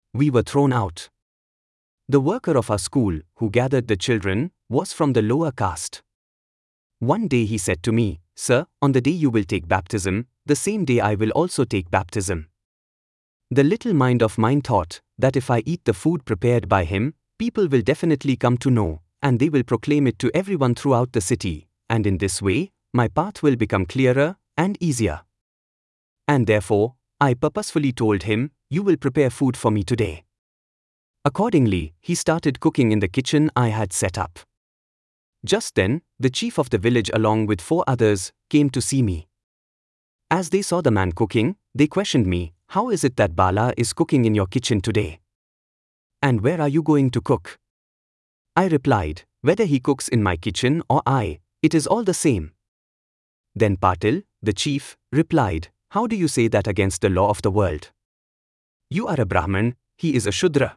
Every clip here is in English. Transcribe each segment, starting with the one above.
we were thrown out. The worker of our school, who gathered the children, was from the lower caste. One day he said to me, "Sir, on the day you will take baptism, the same day I will also take baptism." The little mind of mine thought that if I eat the food prepared by him, people will definitely come to know, and they will proclaim it to everyone throughout the city, and in this way, my path will become clearer and easier. And therefore, I purposefully told him, "You will prepare food for me today." Accordingly, he started cooking in the kitchen I had set up. Just then, the chief of the village along with 4 others came to see me. As they saw the man cooking, they questioned me, "How is it that Bala is cooking in your kitchen today? And where are you going to cook?" I replied, "Whether he cooks in my kitchen or I, it is all the same." Then Patil, the chief, replied, "How do you say that against the law of the world? You are a Brahman, he is a Shudra."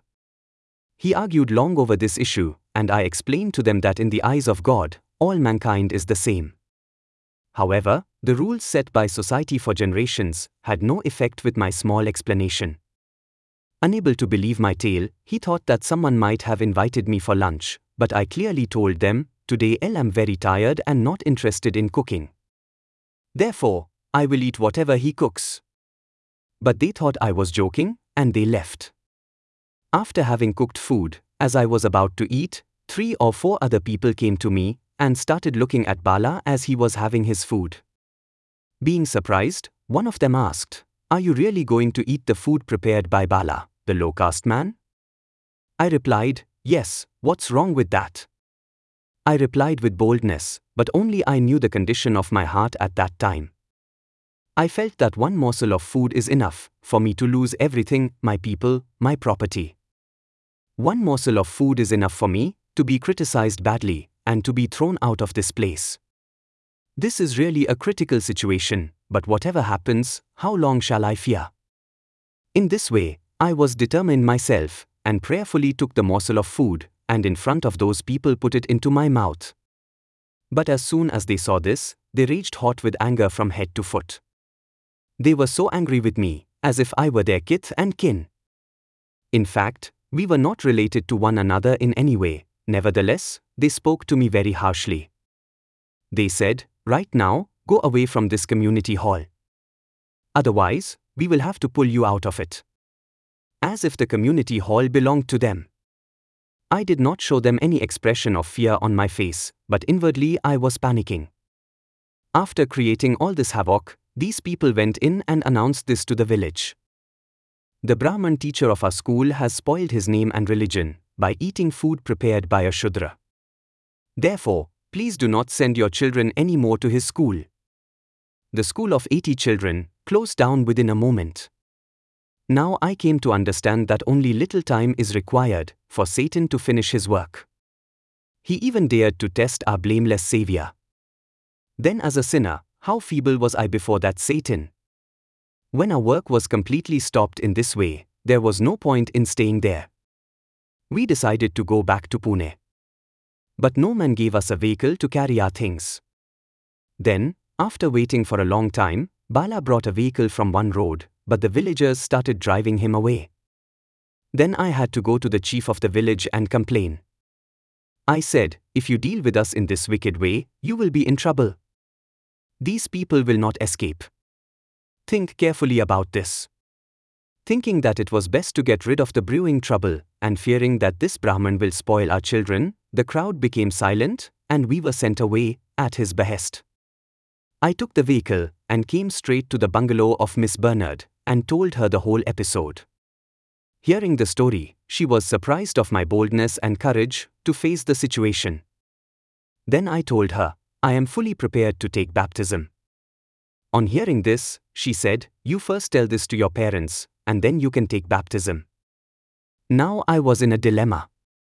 He argued long over this issue, and I explained to them that in the eyes of God, all mankind is the same. However, the rules set by society for generations had no effect with my small explanation. Unable to believe my tale, he thought that someone might have invited me for lunch, but I clearly told them, "Today I am very tired and not interested in cooking. Therefore, I will eat whatever he cooks." But they thought I was joking, and they left. After having cooked food, as I was about to eat, 3 or 4 other people came to me and started looking at Bala as he was having his food. Being surprised, one of them asked, "Are you really going to eat the food prepared by Bala, the low-caste man?" I replied, "Yes, what's wrong with that?" I replied with boldness, but only I knew the condition of my heart at that time. I felt that one morsel of food is enough for me to lose everything, my people, my property. One morsel of food is enough for me to be criticized badly and to be thrown out of this place. This is really a critical situation, but whatever happens, how long shall I fear? In this way, I was determined myself, and prayerfully took the morsel of food, and in front of those people put it into my mouth. But as soon as they saw this, they raged hot with anger from head to foot. They were so angry with me, as if I were their kith and kin. In fact, we were not related to one another in any way. Nevertheless, they spoke to me very harshly. They said, "Right now, go away from this community hall. Otherwise, we will have to pull you out of it." As if the community hall belonged to them. I did not show them any expression of fear on my face, but inwardly I was panicking. After creating all this havoc, these people went in and announced this to the village. "The Brahman teacher of our school has spoiled his name and religion by eating food prepared by a Shudra. Therefore, please do not send your children any more to his school." The school of 80 children closed down within a moment. Now I came to understand that only little time is required for Satan to finish his work. He even dared to test our blameless Savior. Then as a sinner, how feeble was I before that Satan? When our work was completely stopped in this way, there was no point in staying there. We decided to go back to Pune. But no man gave us a vehicle to carry our things. Then, after waiting for a long time, Bala brought a vehicle from one road, but the villagers started driving him away. Then I had to go to the chief of the village and complain. I said, "If you deal with us in this wicked way, you will be in trouble. These people will not escape. Think carefully about this." Thinking that it was best to get rid of the brewing trouble, and fearing that this Brahman will spoil our children, the crowd became silent, and we were sent away, at his behest. I took the vehicle, and came straight to the bungalow of Miss Bernard, and told her the whole episode. Hearing the story, she was surprised of my boldness and courage to face the situation. Then I told her, "I am fully prepared to take baptism." On hearing this, she said, "You first tell this to your parents, and then you can take baptism." Now I was in a dilemma.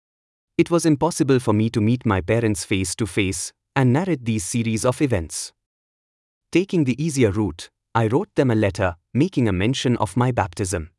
It was impossible for me to meet my parents face to face and narrate these series of events. Taking the easier route, I wrote them a letter, making a mention of my baptism.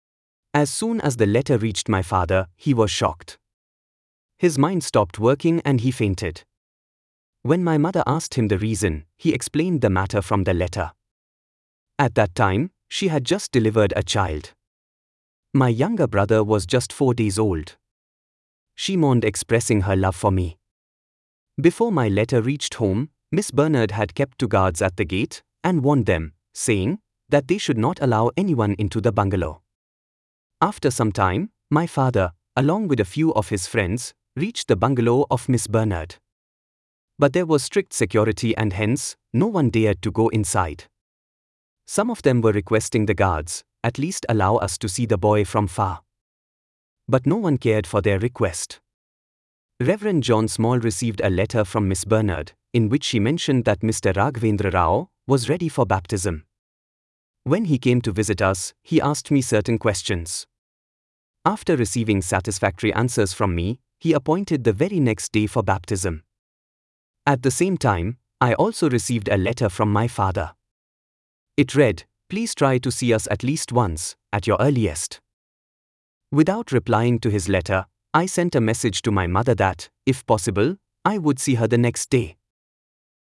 As soon as the letter reached my father, he was shocked. His mind stopped working and he fainted. When my mother asked him the reason, he explained the matter from the letter. At that time, she had just delivered a child. My younger brother was just 4 days old. She mourned, expressing her love for me. Before my letter reached home, Miss Bernard had kept 2 guards at the gate and warned them, saying that they should not allow anyone into the bungalow. After some time, my father, along with a few of his friends, reached the bungalow of Miss Bernard. But there was strict security and hence, no one dared to go inside. Some of them were requesting the guards, at least allow us to see the boy from far. But no one cared for their request. Reverend John Small received a letter from Miss Bernard, in which she mentioned that Mr. Raghavendra Rao was ready for baptism. When he came to visit us, he asked me certain questions. After receiving satisfactory answers from me, he appointed the very next day for baptism. At the same time, I also received a letter from my father. It read, "Please try to see us at least once, at your earliest." Without replying to his letter, I sent a message to my mother that, if possible, I would see her the next day.